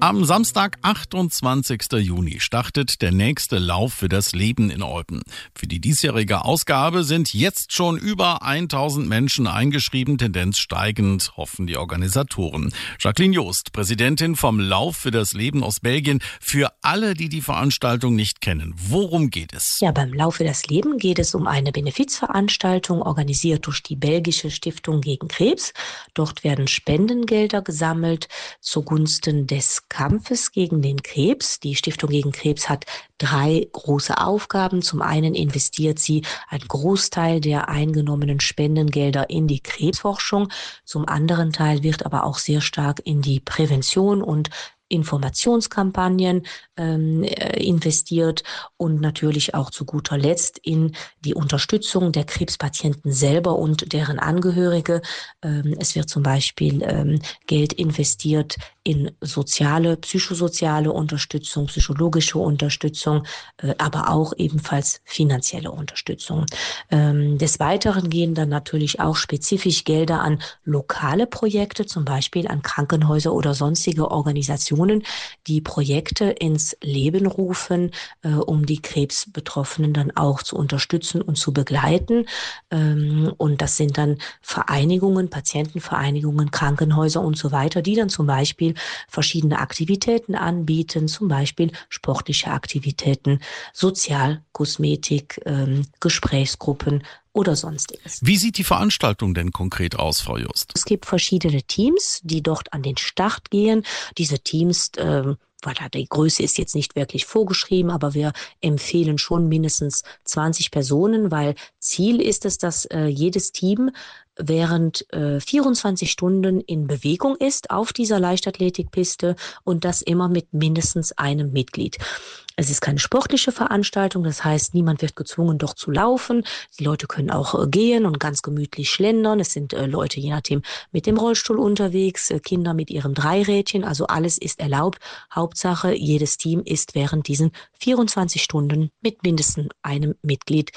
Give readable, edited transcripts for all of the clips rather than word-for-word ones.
Am Samstag, 28. Juni, startet der nächste Lauf für das Leben in Olpen. Für die diesjährige Ausgabe sind jetzt schon über 1000 Menschen eingeschrieben, Tendenz steigend, hoffen die Organisatoren. Jacqueline Joost, Präsidentin vom Lauf für das Leben aus Belgien. Für alle, die die Veranstaltung nicht kennen, worum geht es? Ja, beim Lauf für das Leben geht es um eine Benefizveranstaltung, organisiert durch die belgische Stiftung gegen Krebs. Dort werden Spendengelder gesammelt zugunsten des Kampfes gegen den Krebs. Die Stiftung gegen Krebs hat 3 große Aufgaben. Zum einen investiert sie einen Großteil der eingenommenen Spendengelder in die Krebsforschung. Zum anderen Teil wird aber auch sehr stark in die Prävention und Informationskampagnen investiert und natürlich auch zu guter Letzt in die Unterstützung der Krebspatienten selber und deren Angehörige. Es wird zum Beispiel Geld investiert in soziale, psychosoziale Unterstützung, psychologische Unterstützung, aber auch ebenfalls finanzielle Unterstützung. Des Weiteren gehen dann natürlich auch spezifisch Gelder an lokale Projekte, zum Beispiel an Krankenhäuser oder sonstige Organisationen, die Projekte ins Leben rufen, um die Krebsbetroffenen dann auch zu unterstützen und zu begleiten. Und das sind dann Vereinigungen, Patientenvereinigungen, Krankenhäuser und so weiter, die dann zum Beispiel verschiedene Aktivitäten anbieten, zum Beispiel sportliche Aktivitäten, Sozialkosmetik, Gesprächsgruppen oder sonstiges. Wie sieht die Veranstaltung denn konkret aus, Frau Joost? Es gibt verschiedene Teams, die dort an den Start gehen. Diese Teams, die Größe ist jetzt nicht wirklich vorgeschrieben, aber wir empfehlen schon mindestens 20 Personen, weil Ziel ist es, dass jedes Team während 24 Stunden in Bewegung ist auf dieser Leichtathletikpiste und das immer mit mindestens einem Mitglied. Es ist keine sportliche Veranstaltung, das heißt, niemand wird gezwungen, dort zu laufen. Die Leute können auch gehen und ganz gemütlich schlendern. Es sind Leute, je nachdem, mit dem Rollstuhl unterwegs, Kinder mit ihrem Dreirädchen, also alles ist erlaubt. Hauptsache, jedes Team ist während diesen 24 Stunden mit mindestens einem Mitglied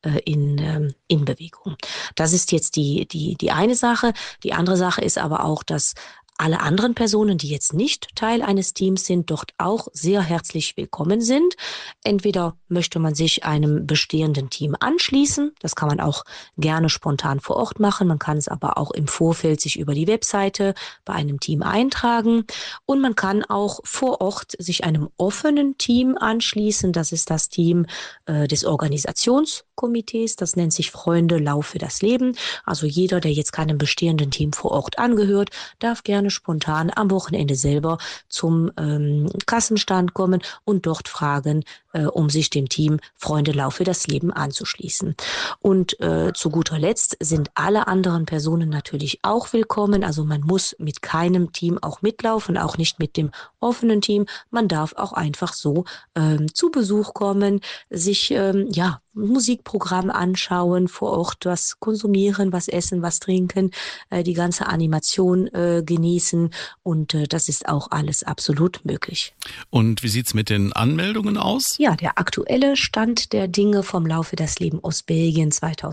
in Bewegung. Das ist jetzt die eine Sache. Die andere Sache ist aber auch, dass alle anderen Personen, die jetzt nicht Teil eines Teams sind, dort auch sehr herzlich willkommen sind. Entweder möchte man sich einem bestehenden Team anschließen, das kann man auch gerne spontan vor Ort machen, man kann es aber auch im Vorfeld sich über die Webseite bei einem Team eintragen und man kann auch vor Ort sich einem offenen Team anschließen, das ist das Team des Organisationskomitees, das nennt sich Freunde Lauf für das Leben, also jeder, der jetzt keinem bestehenden Team vor Ort angehört, darf gerne spontan am Wochenende selber zum Kassenstand kommen und dort fragen, um sich dem Team Freunde Lauf für das Leben anzuschließen. Und zu guter Letzt sind alle anderen Personen natürlich auch willkommen. Also man muss mit keinem Team auch mitlaufen, auch nicht mit dem offenen Team. Man darf auch einfach so zu Besuch kommen, sich Musikprogramm anschauen, vor Ort was konsumieren, was essen, was trinken, die ganze Animation genießen und das ist auch alles absolut möglich. Und wie sieht's mit den Anmeldungen aus? Ja, der aktuelle Stand der Dinge vom Lauf für das Leben aus Belgien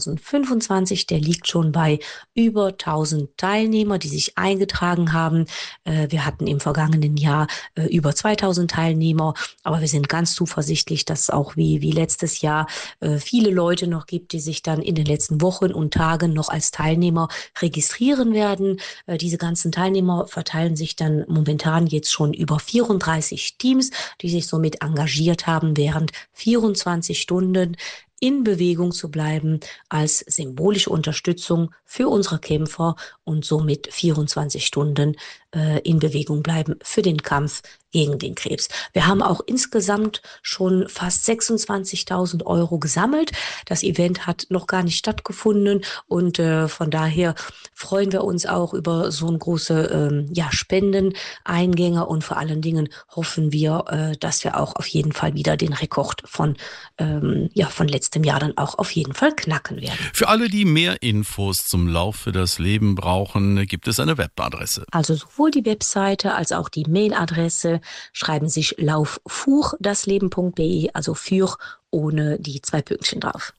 2025, der liegt schon bei über 1000 Teilnehmer, die sich eingetragen haben. Wir hatten im vergangenen Jahr über 2000 Teilnehmer, aber wir sind ganz zuversichtlich, dass auch wie letztes Jahr viele Leute noch gibt, die sich dann in den letzten Wochen und Tagen noch als Teilnehmer registrieren werden. Diese ganzen Teilnehmer verteilen sich dann momentan jetzt schon über 34 Teams, die sich somit engagiert haben, während 24 Stunden in Bewegung zu bleiben als symbolische Unterstützung für unsere Kämpfer und somit 24 Stunden in Bewegung bleiben für den Kampf gegen den Krebs. Wir haben auch insgesamt schon fast 26.000 Euro gesammelt. Das Event hat noch gar nicht stattgefunden und von daher freuen wir uns auch über so eine große Spendeneingänge und vor allen Dingen hoffen wir, dass wir auch auf jeden Fall wieder den Rekord von letztem Jahr dann auch auf jeden Fall knacken werden. Für alle, die mehr Infos zum Lauf für das Leben brauchen, gibt es eine Webadresse. Also sowohl die Webseite als auch die Mailadresse schreiben sich lauffuchdasLeben.be, also für ohne die 2 Pünktchen drauf.